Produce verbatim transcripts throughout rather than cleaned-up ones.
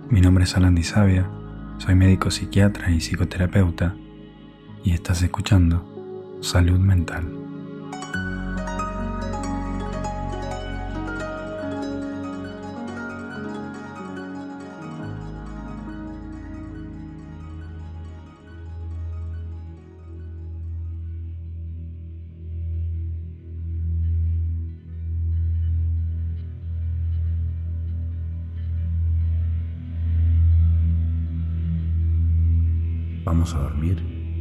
Mi nombre es Alan Di Savia, soy médico psiquiatra y psicoterapeuta y estás escuchando Salud Mental. Vamos a dormir.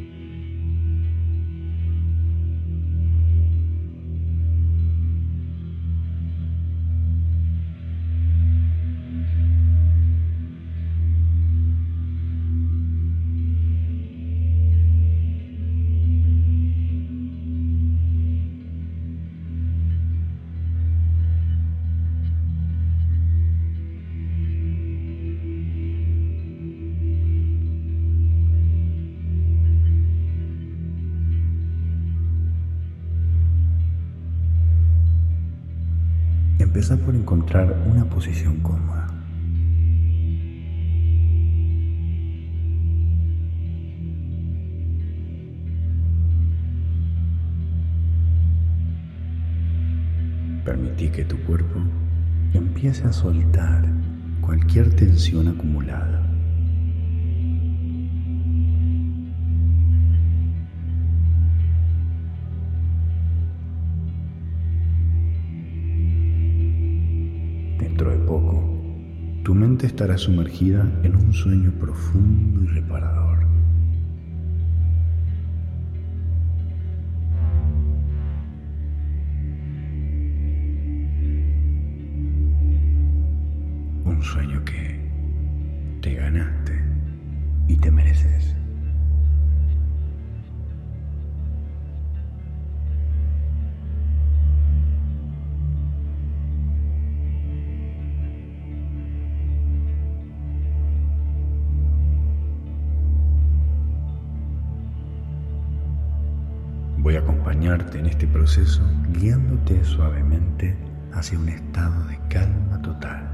Empieza por encontrar una posición cómoda. Permití que tu cuerpo empiece a soltar cualquier tensión acumulada. Dentro de poco, tu mente estará sumergida en un sueño profundo y reparador. Un sueño que te ganaste y te mereces. Voy a acompañarte en este proceso guiándote suavemente hacia un estado de calma total.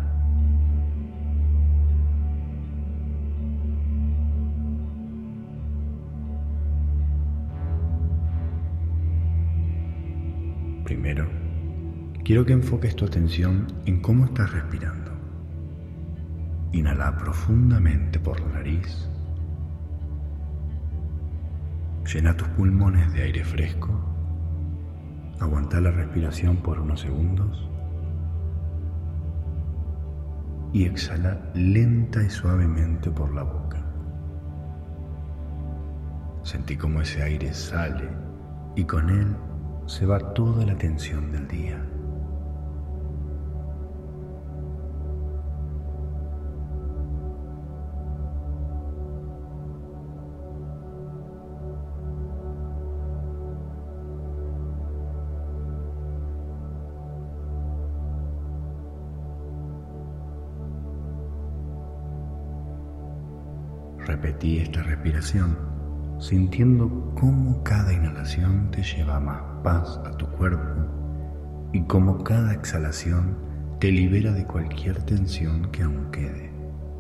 Primero, quiero que enfoques tu atención en cómo estás respirando. Inhala profundamente por la nariz. Llena tus pulmones de aire fresco. Aguanta la respiración por unos segundos. Y exhala lenta y suavemente por la boca. Sentí cómo ese aire sale y con él se va toda la tensión del día. Repetí esta respiración, sintiendo cómo cada inhalación te lleva más paz a tu cuerpo y cómo cada exhalación te libera de cualquier tensión que aún quede.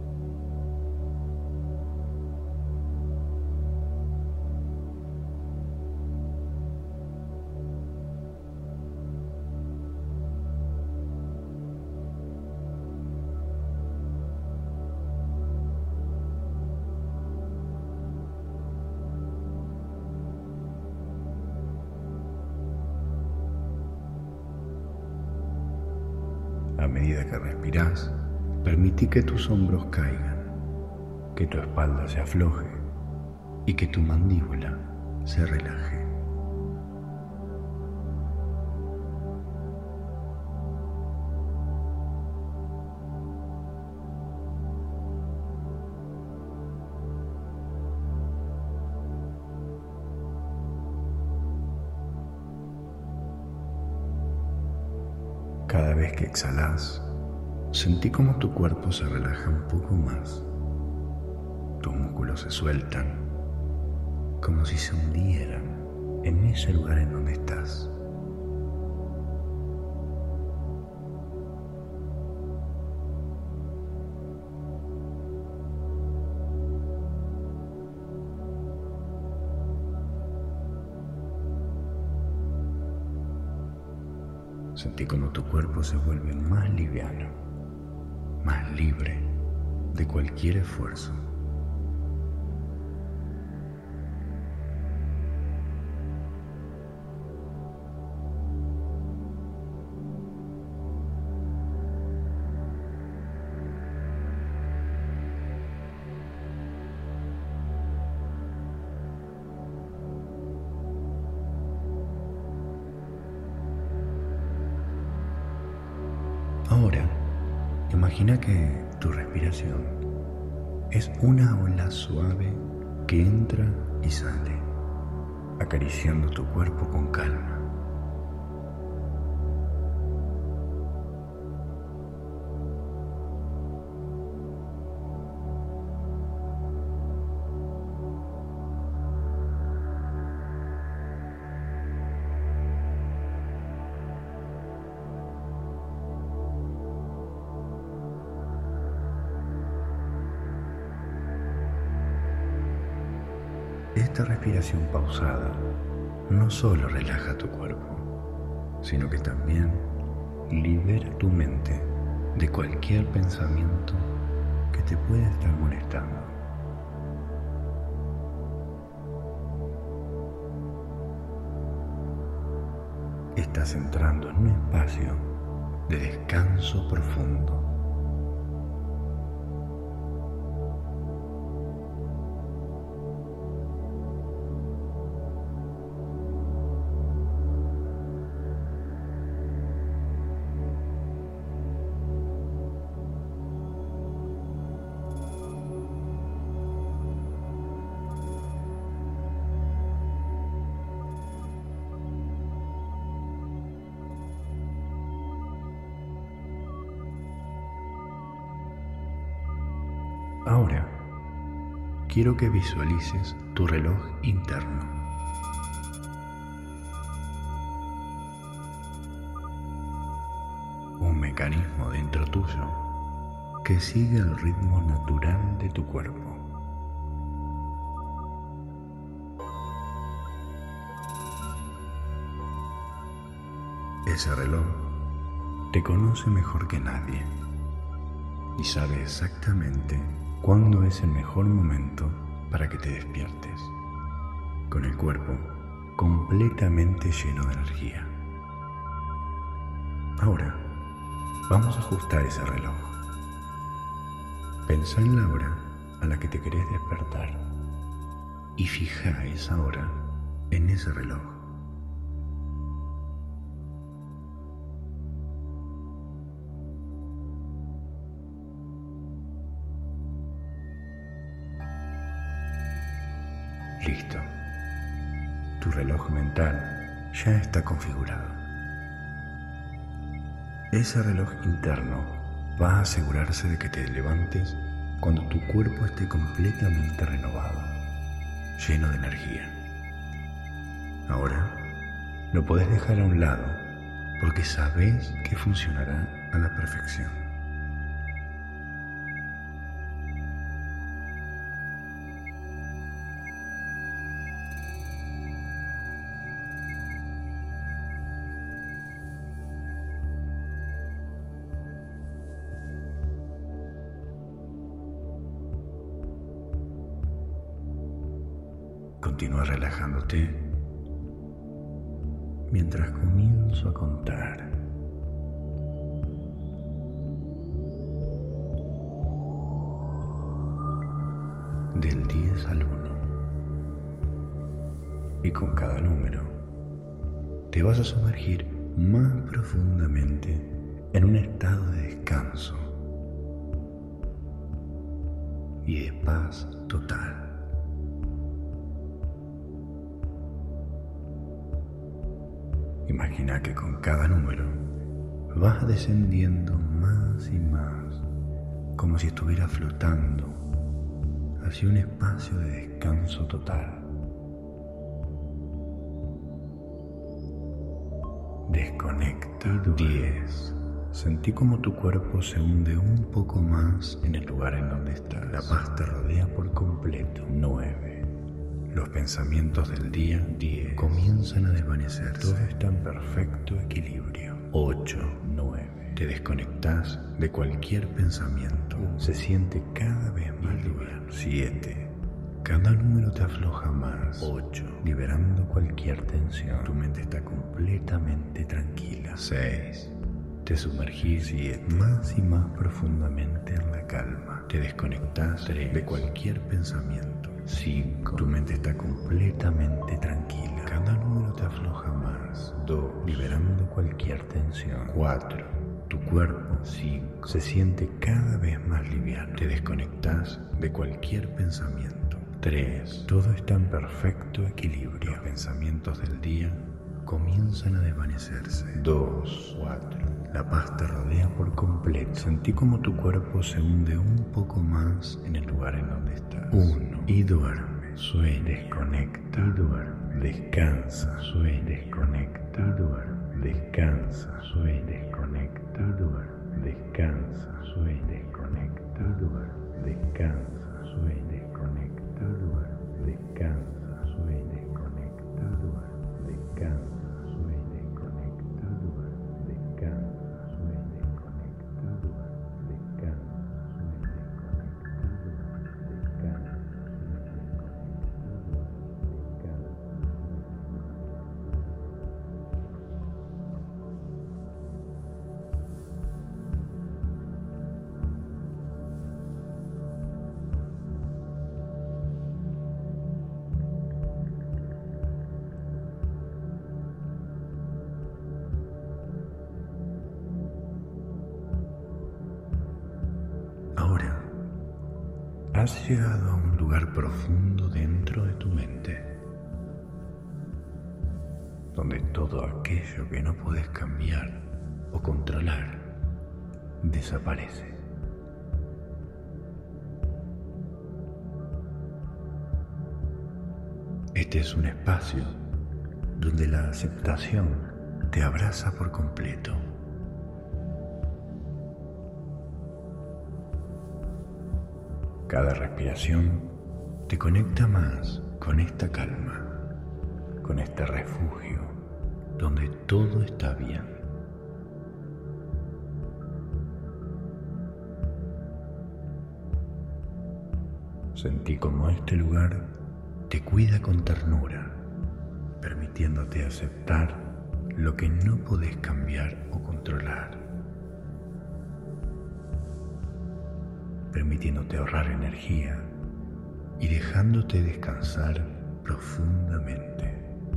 A medida que respiras, permití que tus hombros caigan, que tu espalda se afloje y que tu mandíbula se relaje. Cada vez que exhalas, sentí como tu cuerpo se relaja un poco más. Tus músculos se sueltan, como si se hundieran en ese lugar en donde estás. Sentí como tu cuerpo se vuelve más liviano, más libre de cualquier esfuerzo. Ahora, imagina que tu respiración es una ola suave que entra y sale, acariciando tu cuerpo con calma. Esta respiración pausada no solo relaja tu cuerpo, sino que también libera tu mente de cualquier pensamiento que te pueda estar molestando. Estás entrando en un espacio de descanso profundo. Ahora, quiero que visualices tu reloj interno. Un mecanismo dentro tuyo que sigue el ritmo natural de tu cuerpo. Ese reloj te conoce mejor que nadie y sabe exactamente cuándo es el mejor momento para que te despiertes, con el cuerpo completamente lleno de energía. Ahora, vamos a ajustar ese reloj. Pensá en la hora a la que te querés despertar y fija esa hora en ese reloj. Listo. Tu reloj mental ya está configurado. Ese reloj interno va a asegurarse de que te levantes cuando tu cuerpo esté completamente renovado, lleno de energía. Ahora lo podés dejar a un lado porque sabés que funcionará a la perfección. Continúa relajándote mientras comienzo a contar. Del diez al uno. Y con cada número te vas a sumergir más profundamente en un estado de descanso y de paz total. Imagina que con cada número vas descendiendo más y más, como si estuvieras flotando hacia un espacio de descanso total. Desconectado. diez. Sentí como tu cuerpo se hunde un poco más en el lugar en donde estás. La paz te rodea por completo. nueve. Los pensamientos del día diez comienzan a desvanecer. Todo está en perfecto equilibrio. ocho, nueve. Te desconectás de cualquier pensamiento. Se siente cada vez más liviano. siete. Cada número te afloja más. ocho. Liberando cualquier tensión. Tu mente está completamente tranquila. seis. Te sumergís más y más profundamente en la calma. Te desconectás de cualquier pensamiento. cinco. Tu mente está completamente tranquila. Cada número te afloja más. dos. Liberando cualquier tensión. cuatro. Tu cuerpo cinco. Se siente cada vez más liviano. Te desconectás de cualquier pensamiento. tres. Todo está en perfecto equilibrio. Los pensamientos del día comienzan a desvanecerse. dos. cuatro. La paz te rodea por completo. Sentí como tu cuerpo se hunde un poco más en el lugar en donde estás. uno. Y duerme. Sueña. Desconecta. Y duerme. Descansa. Sueña. Desconecta. Y duerme. Descansa. Sueña. Desconecta. Y duerme. Descansa. Sueña. Desconecta. Y duerme. Descansa. Sueña. Desconecta. Y duerme. Descansa. Sueña. Desconecta. Y duerme. Descansa. Sueña. Desconecta. Y duerme. Descansa. Ahora has llegado a un lugar profundo dentro de tu mente, donde todo aquello que no puedes cambiar o controlar desaparece. Este es un espacio donde la aceptación te abraza por completo. Cada respiración te conecta más con esta calma, con este refugio donde todo está bien. Sentí como este lugar te cuida con ternura, permitiéndote aceptar lo que no podés cambiar o controlar, permitiéndote ahorrar energía y dejándote descansar profundamente.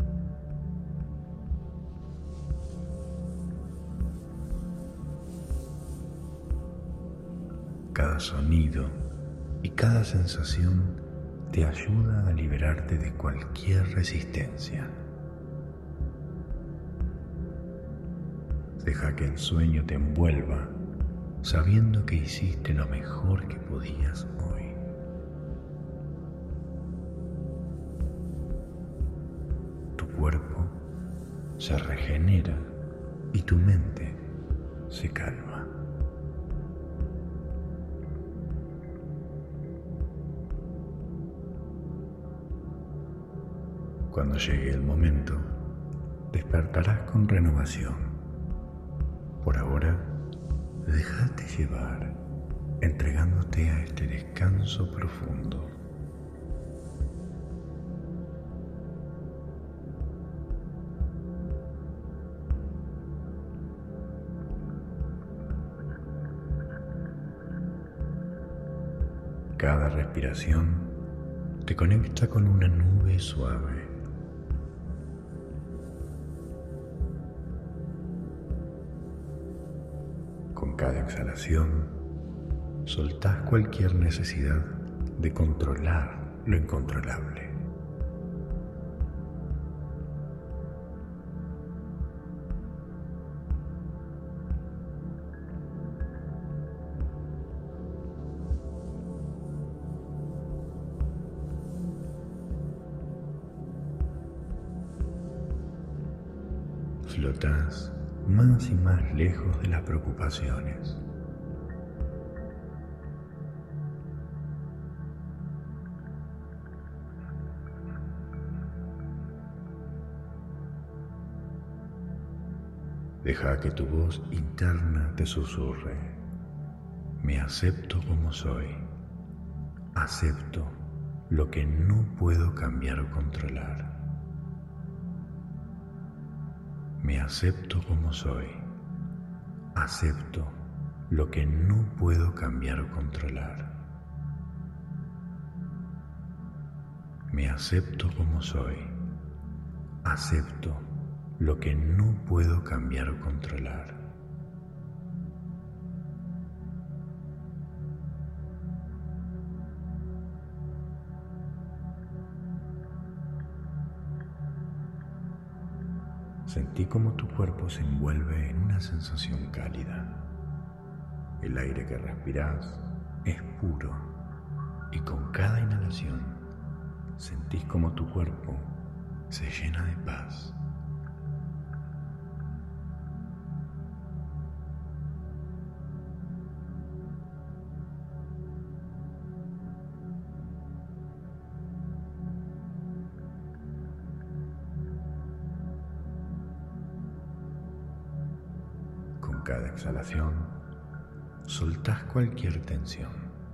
Cada sonido y cada sensación te ayuda a liberarte de cualquier resistencia. Deja que el sueño te envuelva, sabiendo que hiciste lo mejor que podías hoy. Tu cuerpo se regenera y tu mente se calma. Cuando llegue el momento, despertarás con renovación. Por ahora, déjate llevar, entregándote a este descanso profundo. Cada respiración te conecta con una nube suave. Con cada exhalación, soltás cualquier necesidad de controlar lo incontrolable. Flotás más y más lejos de las preocupaciones. Deja Deja que tu voz interna te susurre: me acepto como soy. Acepto lo que no puedo cambiar o controlar. Me acepto como soy. Acepto lo que no puedo cambiar o controlar. Me acepto como soy. Acepto lo que no puedo cambiar o controlar. Sentí como tu cuerpo se envuelve en una sensación cálida. El aire que respiras es puro y con cada inhalación sentís como tu cuerpo se llena de paz. Con cada exhalación, soltás cualquier tensión.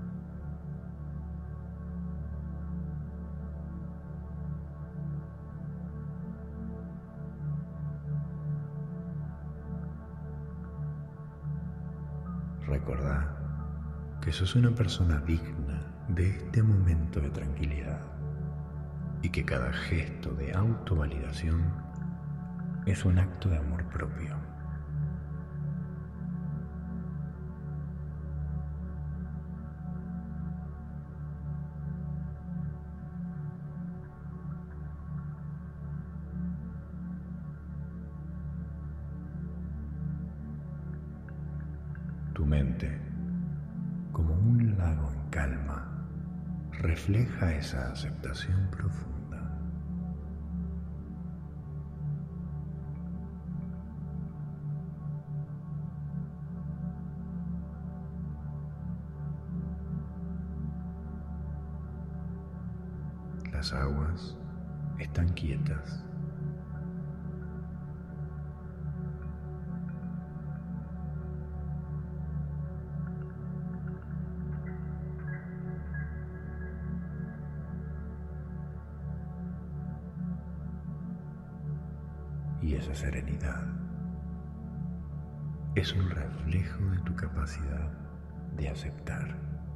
Recordá que sos una persona digna de este momento de tranquilidad y que cada gesto de autovalidación es un acto de amor propio. Tu mente, como un lago en calma, refleja esa aceptación profunda. Las aguas están quietas. Y esa serenidad es un reflejo de tu capacidad de aceptar.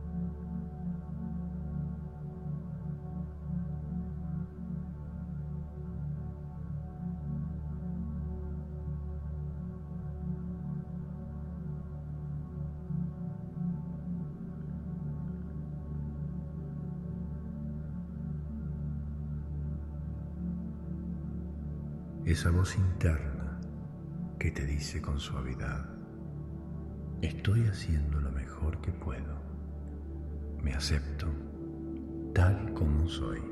Esa voz interna que te dice con suavidad: estoy haciendo lo mejor que puedo, me acepto tal como soy.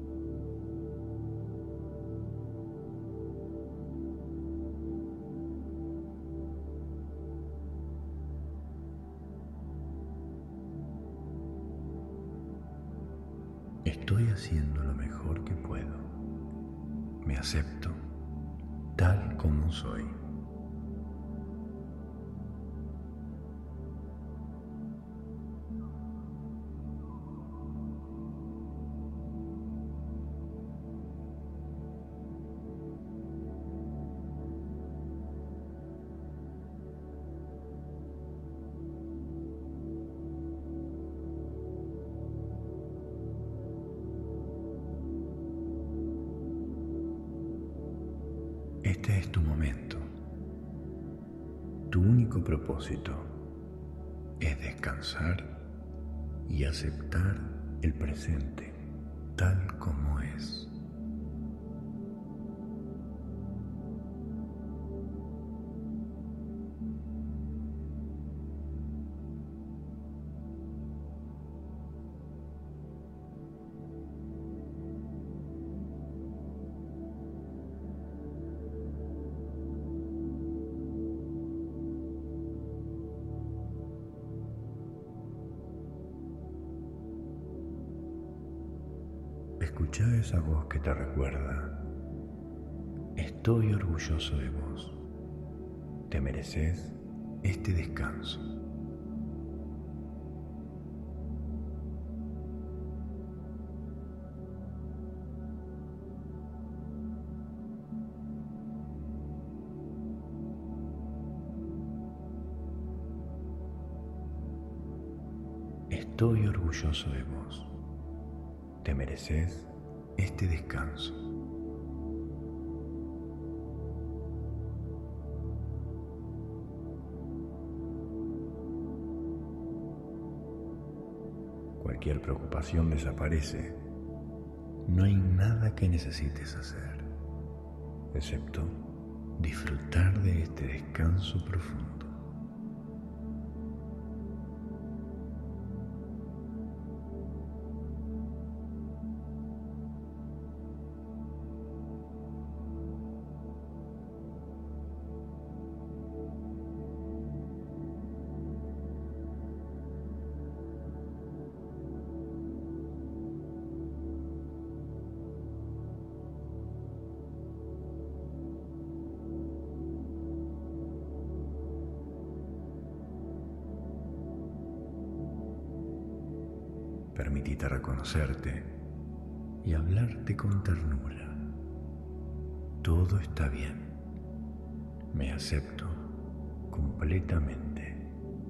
Estoy haciendo lo mejor que puedo, me acepto tal como soy. Este es tu momento. Tu único propósito es descansar y aceptar el presente tal como es. Escucha esa voz que te recuerda: estoy orgulloso de vos, Te mereces este descanso. Estoy orgulloso de vos. Te mereces este descanso. Cualquier preocupación desaparece. No hay nada que necesites hacer, excepto disfrutar de este descanso profundo. Permitite reconocerte y hablarte con ternura. Todo está bien. Me acepto completamente.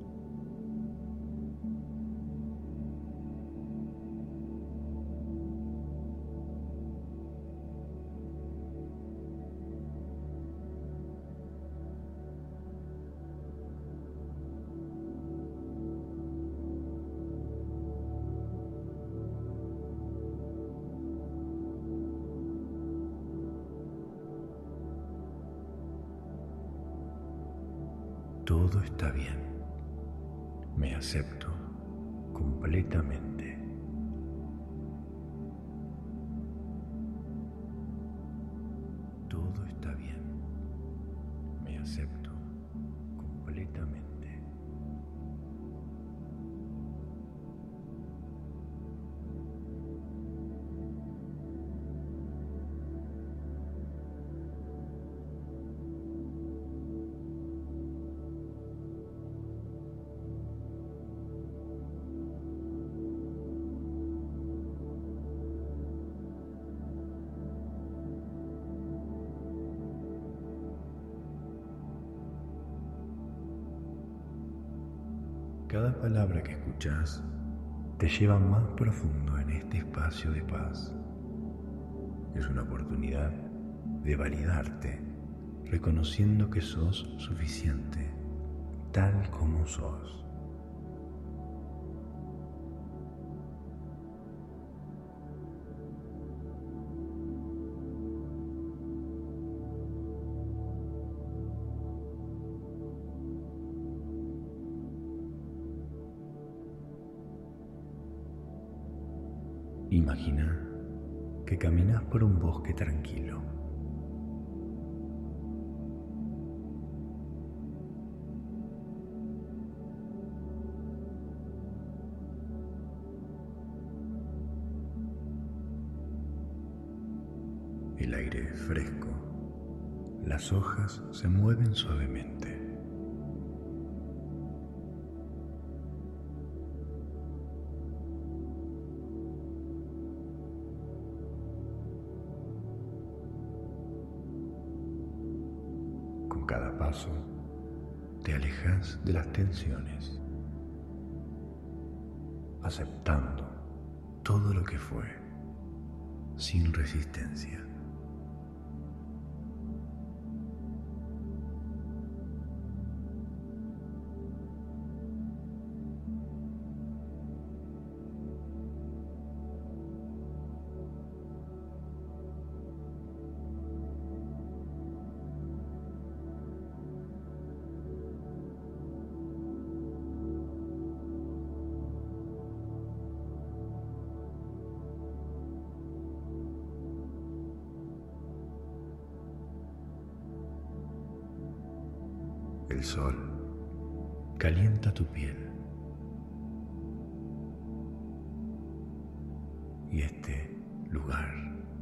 Todo está bien. Me acepto completamente. Todo está bien. Me acepto completamente. Cada palabra que escuchas te lleva más profundo en este espacio de paz. Es una oportunidad de validarte, reconociendo que sos suficiente, tal como sos. Imagina que caminas por un bosque tranquilo. El aire es fresco, las hojas se mueven suavemente. Con cada paso, te alejas de las tensiones, aceptando todo lo que fue, sin resistencia. El sol calienta tu piel y este lugar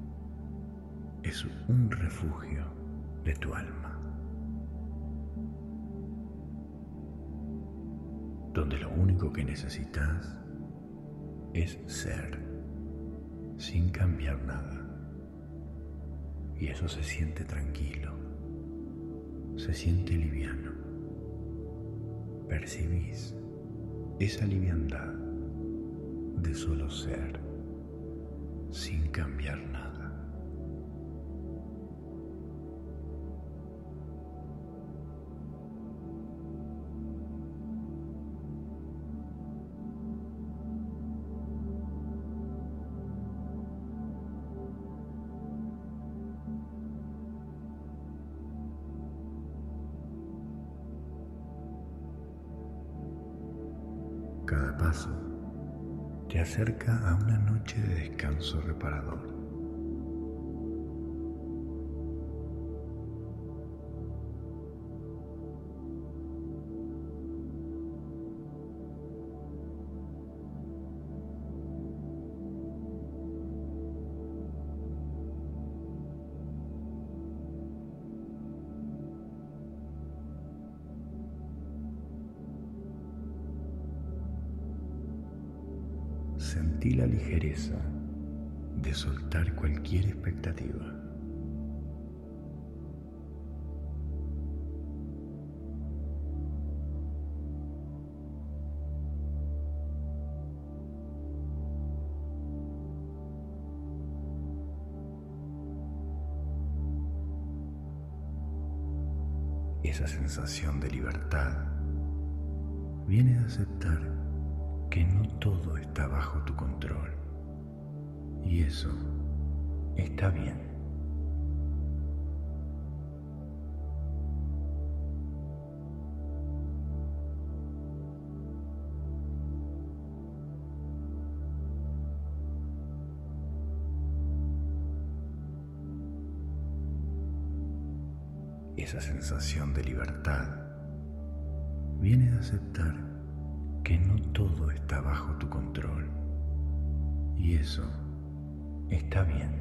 es un refugio de tu alma. donde lo único que necesitas es ser, sin cambiar nada. Y eso se siente tranquilo, se siente liviano. Percibís esa liviandad de solo ser, sin cambiar nada. Cada paso te acerca a una noche de descanso reparador. Sentí la ligereza de soltar cualquier expectativa. Esa sensación de libertad viene de aceptar que no todo está bajo tu control, y eso está bien. Esa sensación de libertad viene de aceptar que no todo está bajo tu control, y eso está bien.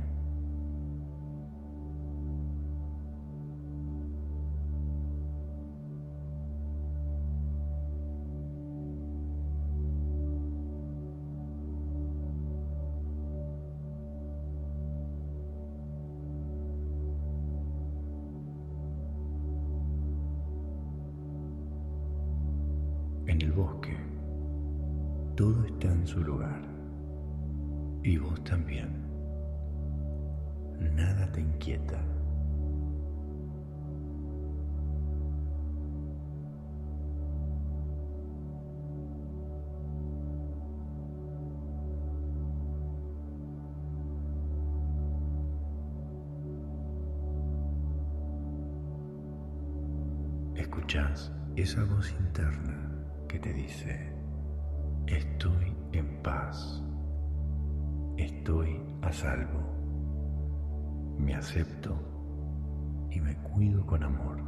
En el bosque, todo está en su lugar, y vos también. Nada te inquieta. Escuchás esa voz interna que te dice: estoy en paz, estoy a salvo, me acepto y me cuido con amor.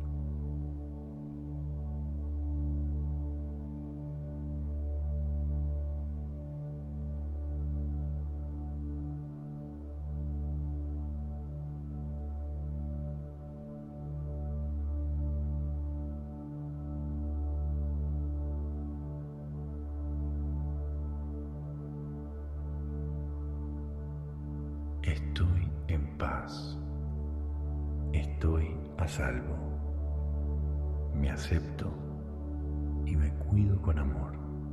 Estoy en paz, estoy a salvo, me acepto y me cuido con amor.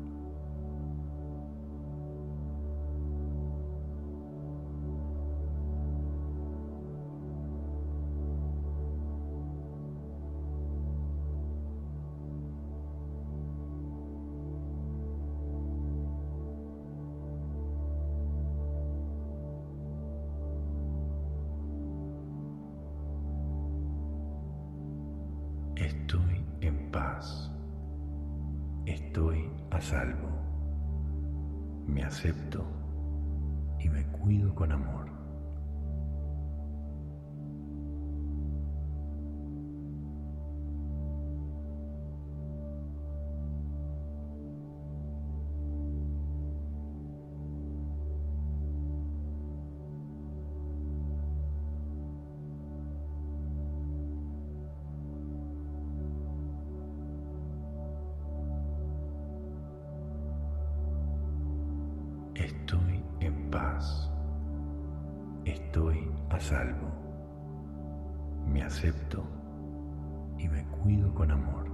Estoy en paz, estoy a salvo, me acepto y me cuido con amor. Estoy en paz. Estoy a salvo. Me acepto y me cuido con amor.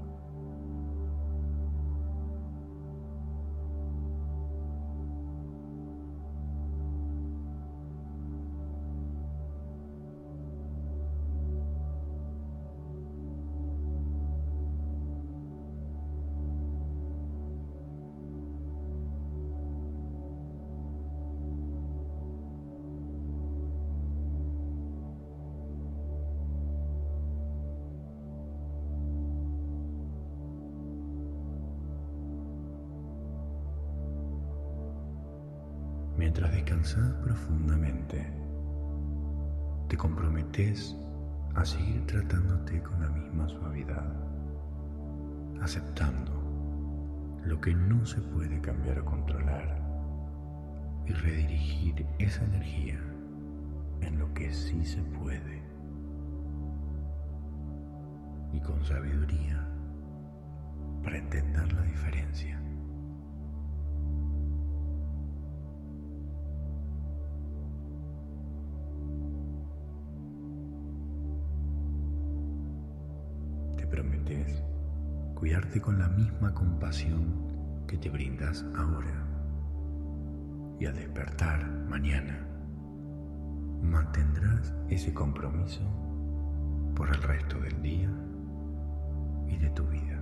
Mientras descansas profundamente, te comprometes a seguir tratándote con la misma suavidad, aceptando lo que no se puede cambiar o controlar y redirigir esa energía en lo que sí se puede. Y con sabiduría para entender la diferencia. Prometes cuidarte con la misma compasión que te brindas ahora, y al despertar mañana mantendrás ese compromiso por el resto del día y de tu vida.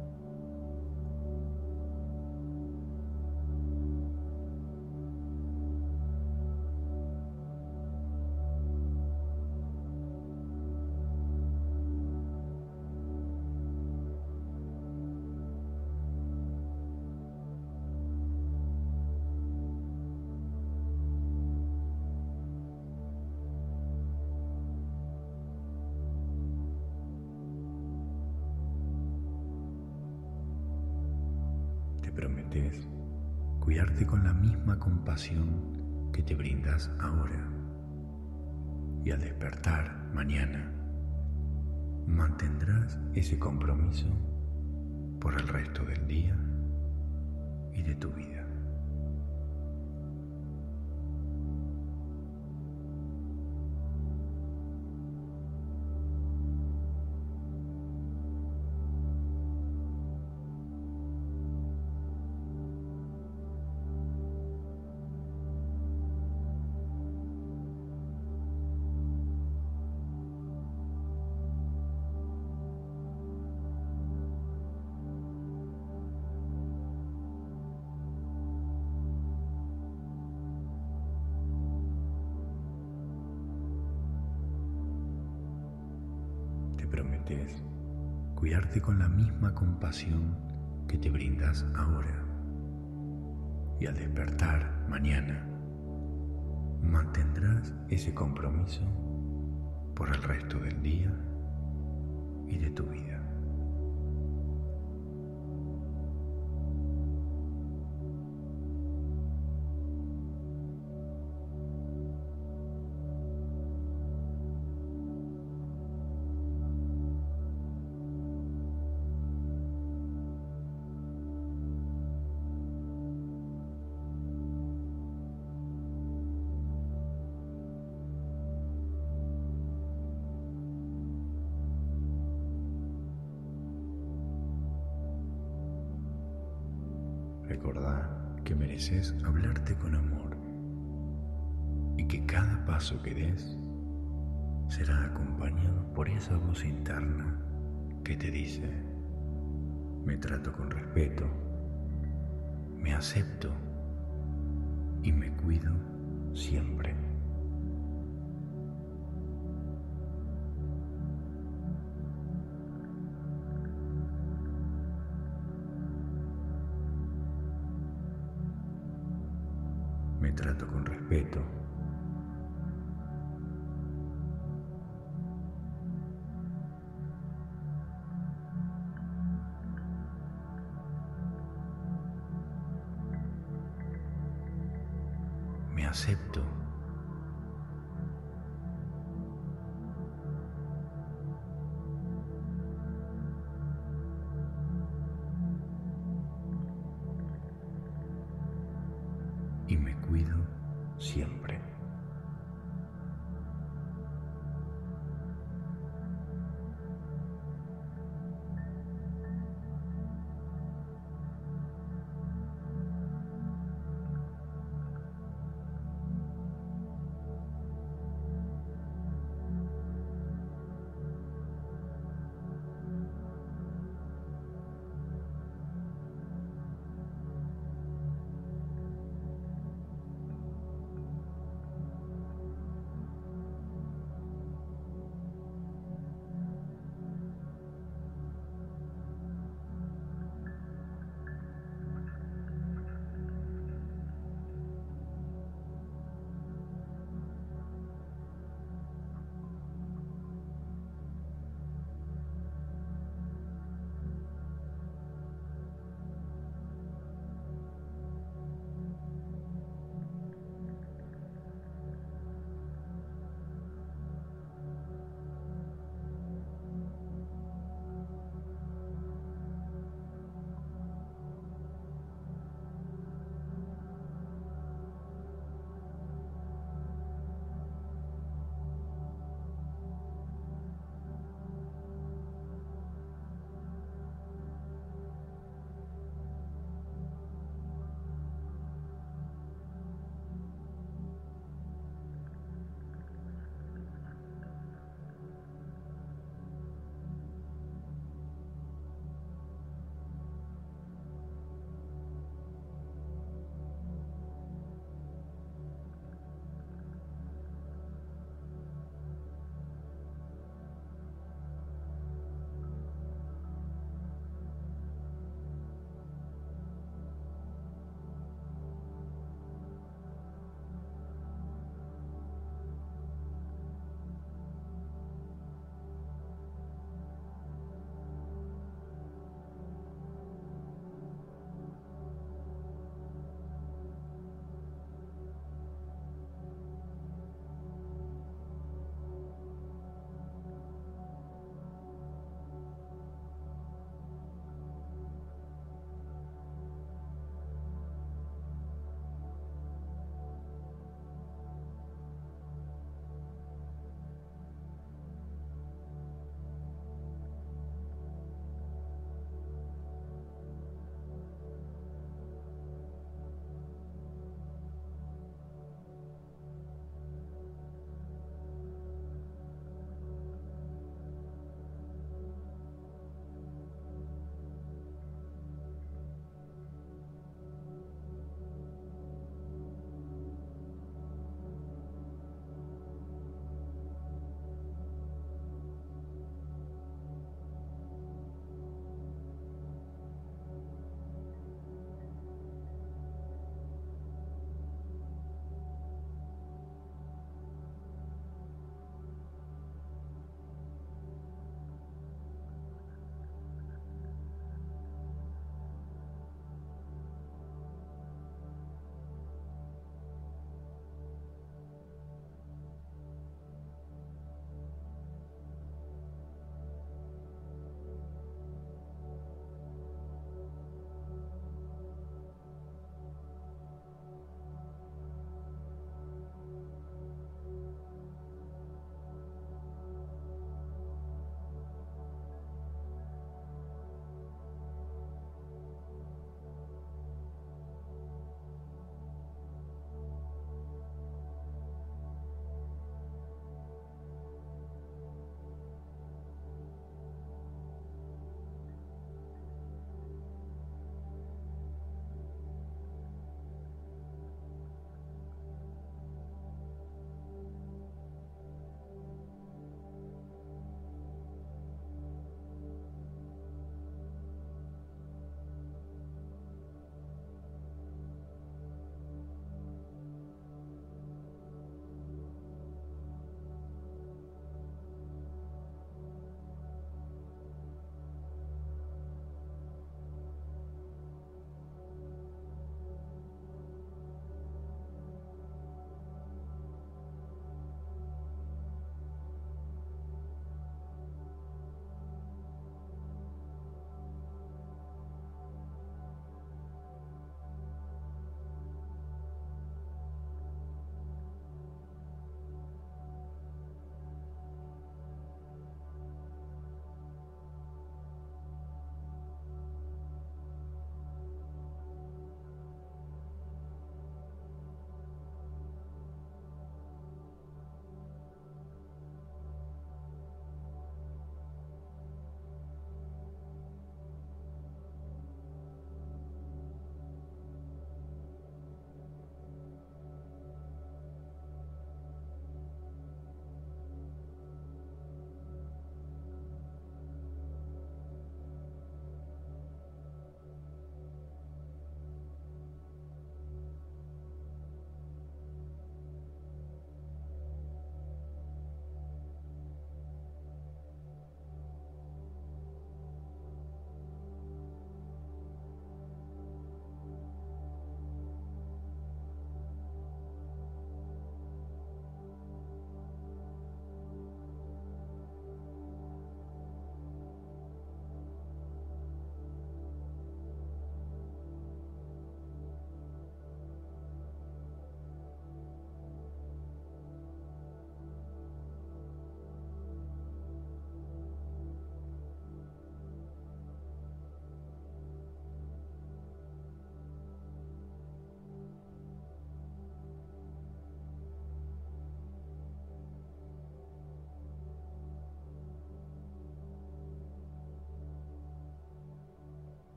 Prometes cuidarte con la misma compasión que te brindas ahora, y al despertar mañana mantendrás ese compromiso por el resto del día y de tu vida. Prometes cuidarte con la misma compasión que te brindas ahora, y al despertar mañana mantendrás ese compromiso por el resto del día y de tu vida. Recordá que mereces hablarte con amor y que cada paso que des será acompañado por esa voz interna que te dice: me trato con respeto, me acepto y me cuido siempre. Me trato con respeto. Me acepto. y me cuido siempre.